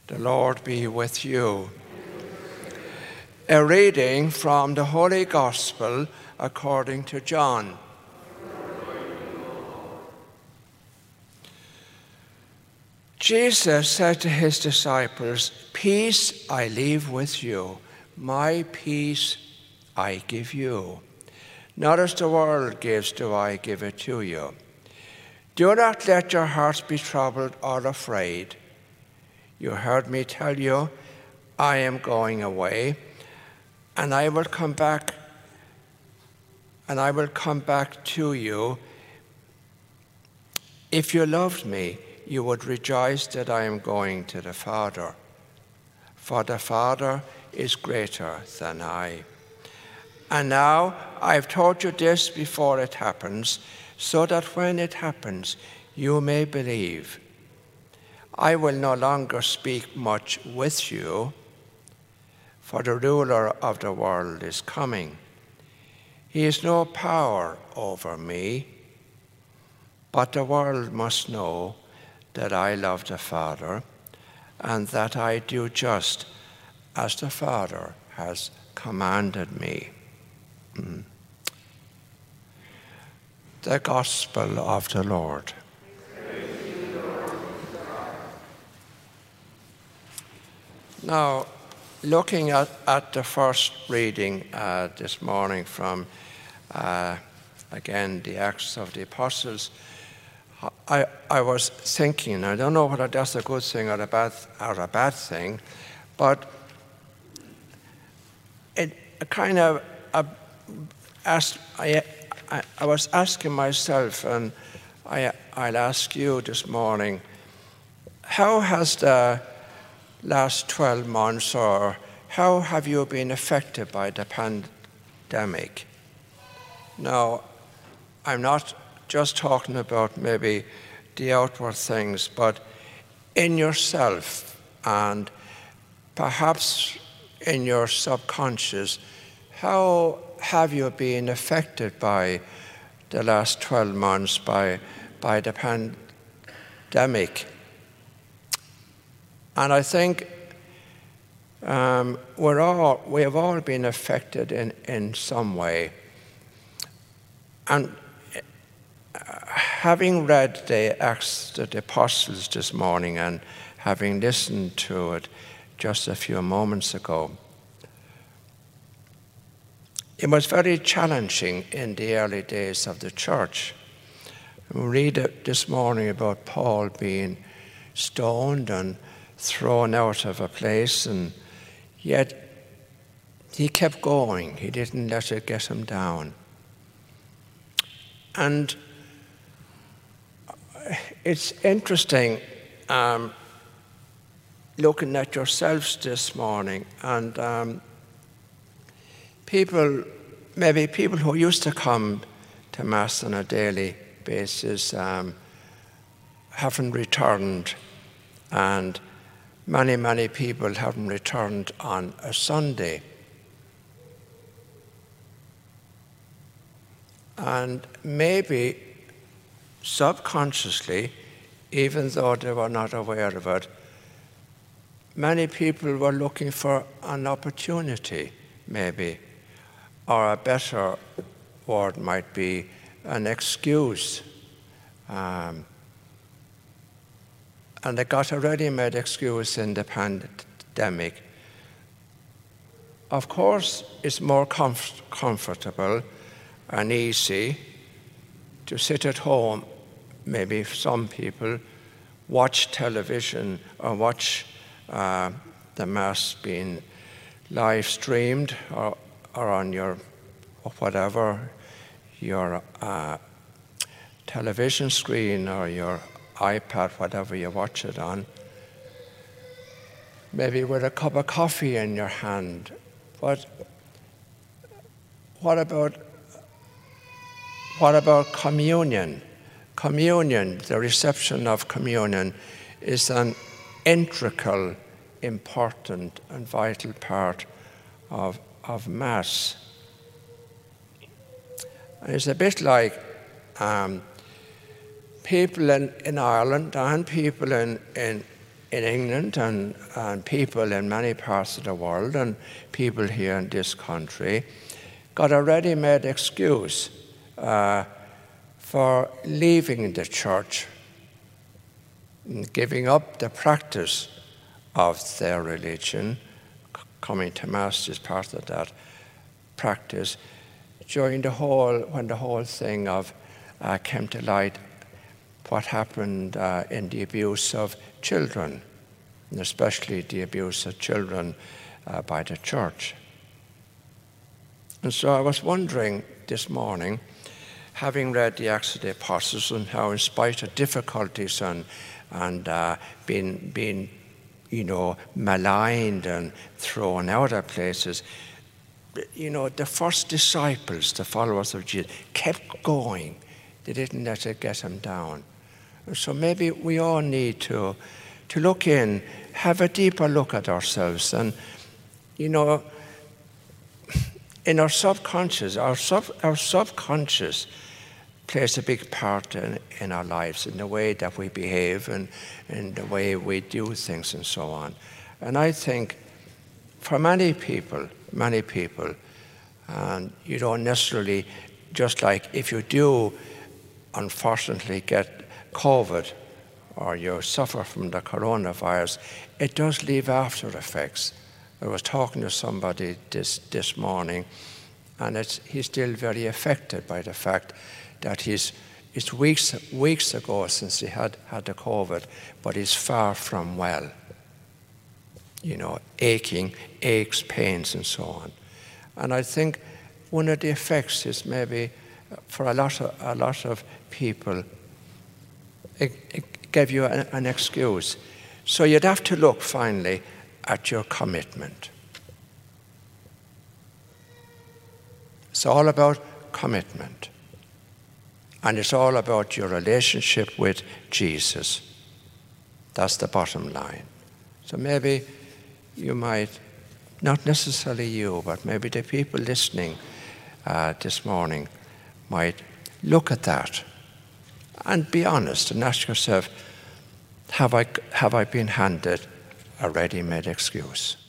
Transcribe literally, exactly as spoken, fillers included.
The Lord be with you. A reading from the Holy Gospel according to John. Jesus said to his disciples, "Peace I leave with you, my peace I give you. Not as the world gives do I give it to you. Do not let your hearts be troubled or afraid. You heard me tell you, I am going away, and I will come back, and I will come back to you. If you loved me, you would rejoice that I am going to the Father, for the Father is greater than I. And now I've told you this before it happens, so that when it happens, you may believe. I will no longer speak much with you, for the ruler of the world is coming. He has no power over me, but the world must know that I love the Father and that I do just as the Father has commanded me." Mm. The Gospel of the Lord. Now, looking at, at the first reading uh, this morning from, uh, again, the Acts of the Apostles, I, I was thinking, I don't know whether that's a good thing or a bad, or a bad thing, but it kind of uh, asked, I, I, I was asking myself, and I, I'll ask you this morning, how has the last twelve months, or how have you been affected by the pandemic? Now, I'm not just talking about maybe the outward things, but in yourself and perhaps in your subconscious, how have you been affected by the last twelve months, by, by the pandemic? And I think um, we're all, we have all been affected in, in some way. And uh, having read the Acts of the Apostles this morning and having listened to it just a few moments ago, it was very challenging in the early days of the church. We read it this morning about Paul being stoned and thrown out of a place, and yet he kept going. He didn't let it get him down. And it's interesting um, looking at yourselves this morning, and um, people, maybe people who used to come to Mass on a daily basis um, haven't returned, and many, many people haven't returned on a Sunday. And maybe subconsciously, even though they were not aware of it, many people were looking for an opportunity, maybe, or a better word might be an excuse. Um, And they got a ready-made excuse in the pandemic. Of course, it's more comf- comfortable and easy to sit at home, maybe some people, watch television or watch uh, the Mass being live streamed or, or on your, or whatever, your uh, television screen or your iPad, whatever you watch it on, maybe with a cup of coffee in your hand. But what about what about communion? Communion, the reception of communion, is an integral, important and vital part of, of Mass. And it's a bit like um, people in, in Ireland and people in, in, in England and, and people in many parts of the world and people here in this country got a ready-made excuse uh, for leaving the church and giving up the practice of their religion. Coming to Mass is part of that practice. During the whole, when the whole thing of uh, came to light, what happened uh, in the abuse of children, and especially the abuse of children uh, by the church. And so I was wondering this morning, having read the Acts of the Apostles and how in spite of difficulties and, and uh, being, being, you know, maligned and thrown out of places, you know, the first disciples, the followers of Jesus, kept going. They didn't let it get them down. And so maybe we all need to, to look in, have a deeper look at ourselves. And, you know, in our subconscious, our, sub, our subconscious plays a big part in, in our lives, in the way that we behave and in the way we do things and so on. And I think for many people, many people, and you don't necessarily, just like if you do unfortunately get COVID or you suffer from the coronavirus, it does leave after effects. I was talking to somebody this, this morning, and it's, he's still very affected by the fact that he's, it's weeks, weeks ago since he had, had the COVID, but he's far from well. You know, aching, aches, pains, and so on. And I think one of the effects is maybe for a lot of, a lot of people, it, it gave you an, an excuse. So you'd have to look finally at your commitment. It's all about commitment. And it's all about your relationship with Jesus. That's the bottom line. So maybe you might, not necessarily you, but maybe the people listening uh, this morning might look at that and be honest and ask yourself, have I, have I been handed a ready-made excuse?